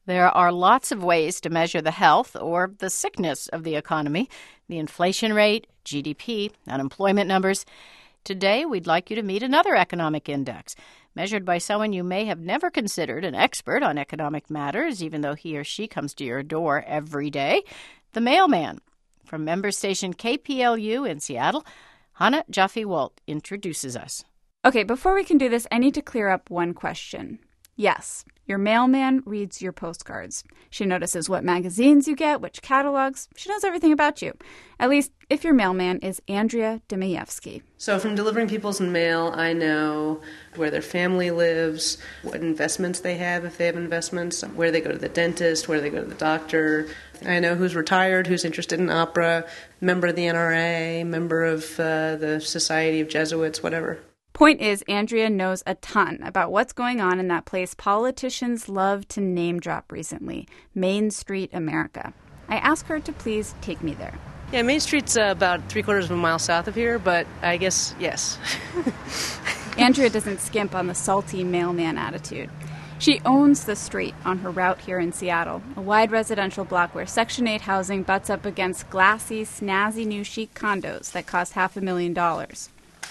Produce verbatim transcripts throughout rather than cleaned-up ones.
There are lots of ways to measure the health or the sickness of the economy, the inflation rate, G D P, unemployment numbers. Today, we'd like you to meet another economic index, measured by someone you may have never considered an expert on economic matters, even though he or she comes to your door every day, the mailman. From member station K P L U in Seattle, Hannah Jaffe-Walt introduces us. Okay, before we can do this, I need to clear up one question. Yes, your mailman reads your postcards. She notices what magazines you get, which catalogs. She knows everything about you. At least if your mailman is Andrea Demeyevsky. So from delivering people's mail, I know where their family lives, what investments they have if they have investments, where they go to the dentist, where they go to the doctor. I know who's retired, who's interested in opera, member of the N R A, member of uh, the Society of Jesuits, whatever. Point is, Andrea knows a ton about what's going on in that place politicians love to name drop recently, Main Street America. I asked her to please take me there. Yeah, Main Street's uh, about three quarters of a mile south of here, but I guess, yes. Andrea doesn't skimp on the salty mailman attitude. She owns the street on her route here in Seattle, a wide residential block where Section eight housing butts up against glassy, snazzy new chic condos that cost half a million dollars.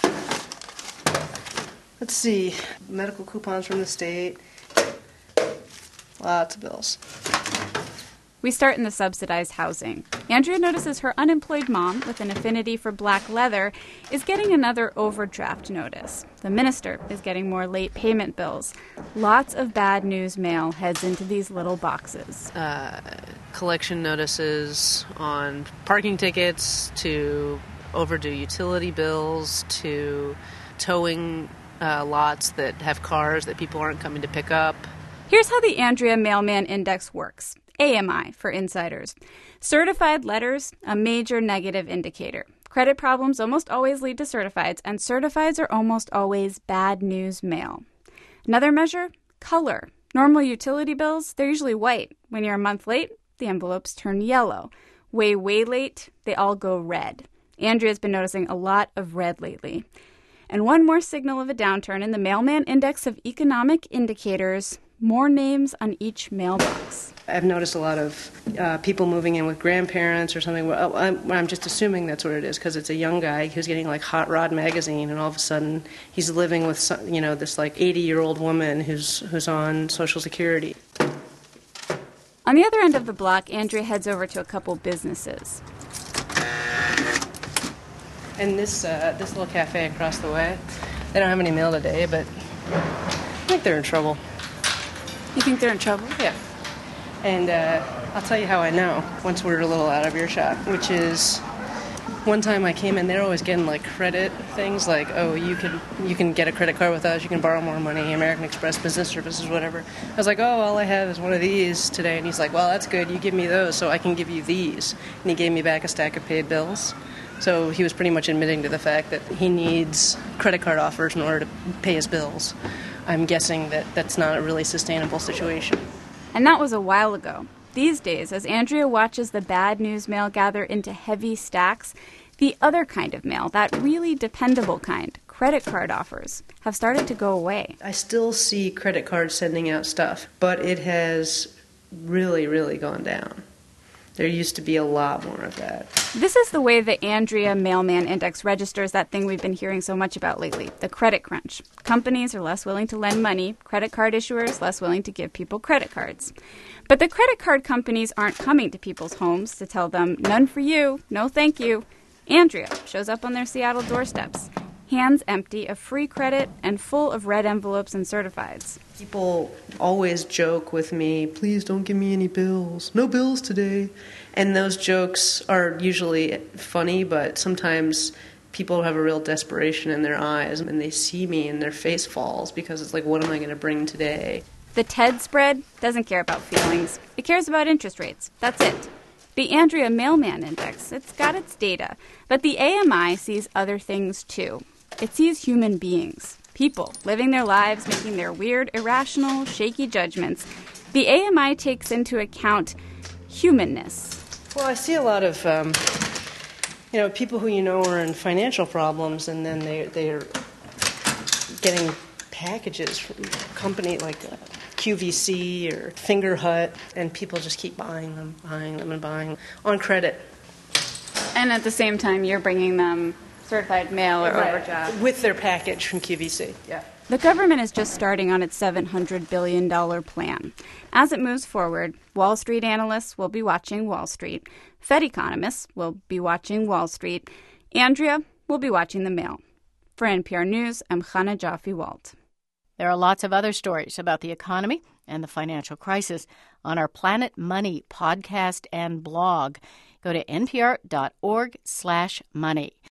Let's see. Medical coupons from the state. Lots of bills. We start in the subsidized housing. Andrea notices her unemployed mom, with an affinity for black leather, is getting another overdraft notice. The minister is getting more late payment bills. Lots of bad news mail heads into these little boxes. Uh, collection notices on parking tickets, to overdue utility bills, to towing uh, lots that have cars that people aren't coming to pick up. Here's how the Andrea Mailman Index works. A M I for insiders. Certified letters, a major negative indicator. Credit problems almost always lead to certifieds, and certifieds are almost always bad news mail. Another measure, color. Normal utility bills, they're usually white. When you're a month late, the envelopes turn yellow. Way, way late, they all go red. Andrea's been noticing a lot of red lately. And one more signal of a downturn in the Mailman Index of Economic Indicators, more names on each mailbox. I've noticed a lot of uh, people moving in with grandparents or something. Well, I'm, I'm just assuming that's what it is, because it's a young guy who's getting like Hot Rod magazine, and all of a sudden he's living with some, you know, this like eighty-year-old woman who's who's on Social Security. On the other end of the block, Andrea heads over to a couple businesses. And this uh, this little cafe across the way, they don't have any mail today, but I think they're in trouble. You think they're in trouble? Yeah. And uh, I'll tell you how I know, once we're a little out of earshot, which is one time I came in, they're always getting like credit things, like, oh, you can you can get a credit card with us, you can borrow more money, American Express Business Services, whatever. I was like, oh, all I have is one of these today. And he's like, well, that's good, you give me those so I can give you these. And he gave me back a stack of paid bills. So he was pretty much admitting to the fact that he needs credit card offers in order to pay his bills. I'm guessing that that's not a really sustainable situation. And that was a while ago. These days, as Andrea watches the bad news mail gather into heavy stacks, the other kind of mail, that really dependable kind, credit card offers, have started to go away. I still see credit cards sending out stuff, but it has really, really gone down. There used to be a lot more of that. This is the way the Andrea Mailman Index registers that thing we've been hearing so much about lately, the credit crunch. Companies are less willing to lend money, credit card issuers less willing to give people credit cards. But the credit card companies aren't coming to people's homes to tell them, none for you, no thank you. Andrea shows up on their Seattle doorsteps, hands empty of free credit and full of red envelopes and certifieds. People always joke with me, please don't give me any bills. No bills today. And those jokes are usually funny, but sometimes people have a real desperation in their eyes, and they see me and their face falls because it's like, what am I going to bring today? The TED spread doesn't care about feelings. It cares about interest rates. That's it. The Andrea Mailman Index, it's got its data, but the A M I sees other things too. It sees human beings, people living their lives, making their weird, irrational, shaky judgments. The A M I takes into account humanness. Well, I see a lot of, um, you know, people who you know are in financial problems, and then they they're getting packages from a company like uh, Q V C or Fingerhut, and people just keep buying them, buying them, and buying them on credit. And at the same time, you're bringing them certified mail or Right. overdraft. With their package from Q V C, yeah. The government is just starting on its seven hundred billion dollars plan. As it moves forward, Wall Street analysts will be watching Wall Street. Fed economists will be watching Wall Street. Andrea will be watching the Mail. For N P R News, I'm Chana Joffe-Walt. There are lots of other stories about the economy and the financial crisis on our Planet Money podcast and blog. Go to npr dot org slash money.